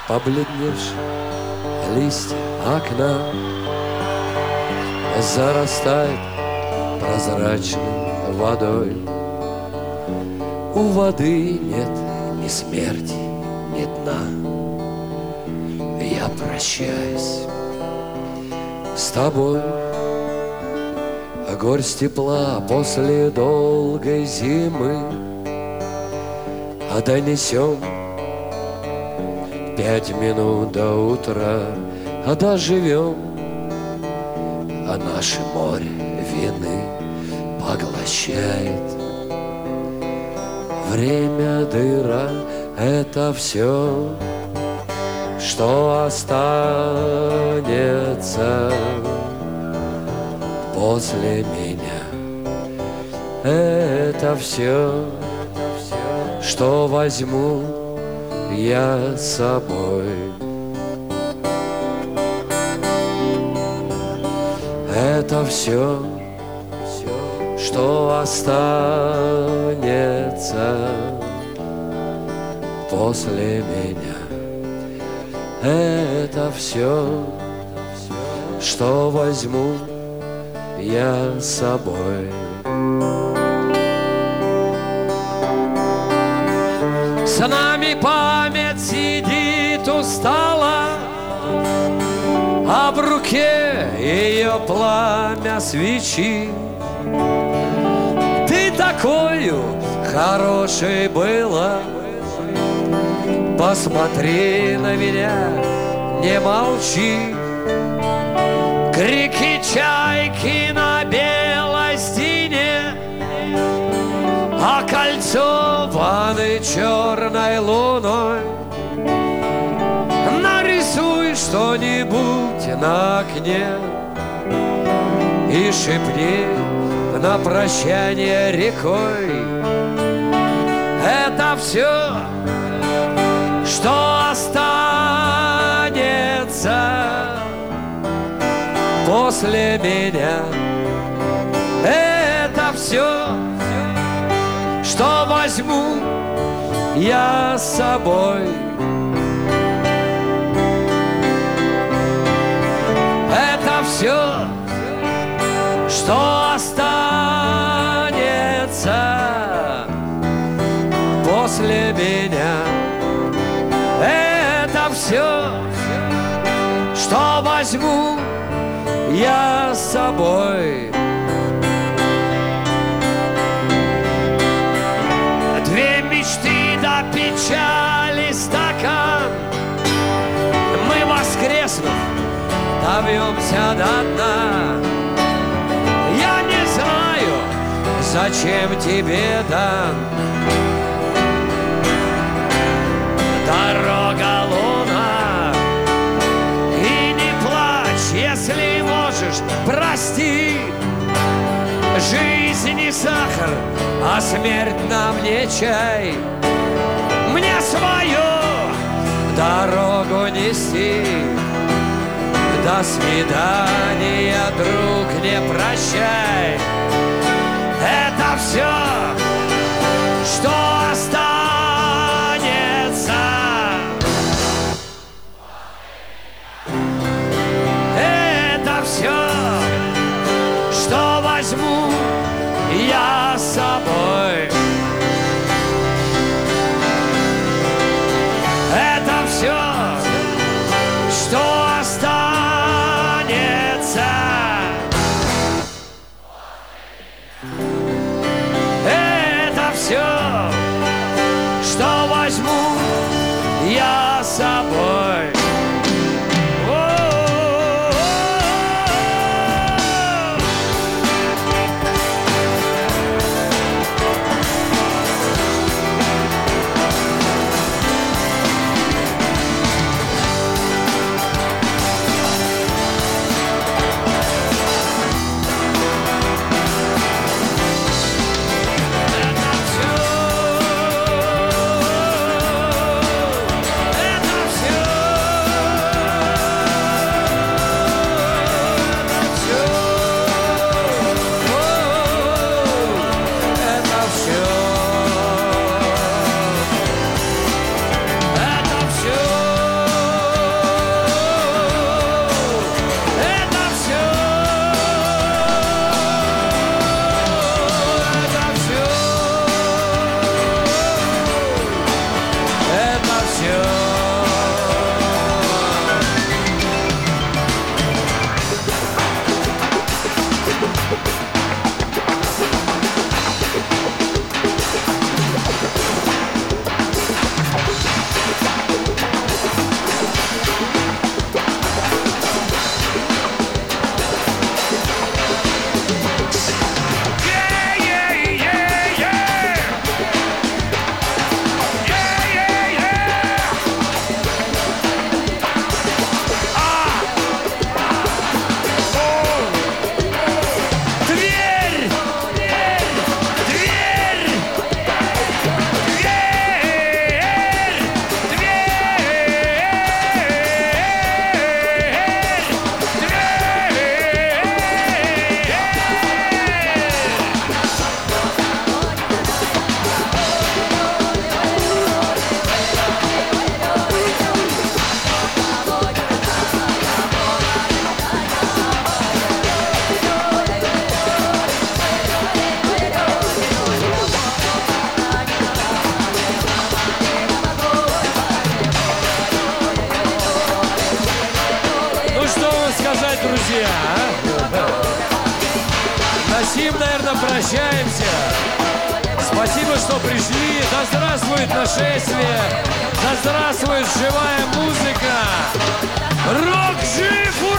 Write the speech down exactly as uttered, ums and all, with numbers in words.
Побледневшие листья окна зарастает прозрачной водой. У воды нет ни смерти, ни дна. Я прощаюсь с тобой. Горсть тепла после долгой зимы, а донесем пять минут до утра, а доживем, а наше море вины поглощает. Время дыра — это все, что останется после меня. Это все, что возьму я с собой. Это все, что останется после меня. Это все, что возьму я с собой. С нами память сидит устала, а в руке ее пламя свечи. Ты такою хорошей была, посмотри на меня, не молчи. Крики чайки на белой стене, а кольцо ваны черной луной. Нарисуй что-нибудь на окне и шепни на прощание рекой. Это все, что останется после меня. Это все, что возьму я с собой. Это все, что останется после меня. Это все, что возьму я с собой. Две мечты до печали стакан. Мы, воскреснув, добьемся до дна. Я не знаю, зачем тебе дан дорога луна. И не плачь, если можешь, прости. Жизнь не сахар, а смерть нам не чай. Мне свою дорогу нести. До свидания, друг, не прощай. Это все, что останется. Это все, что возьму я с собой. Это все, что останется. Это все, что возьму я с собой. сказать, друзья? А? На сим, наверное, прощаемся. Спасибо, что пришли. Да здравствует нашествие. Да здравствует живая музыка. Рок жив!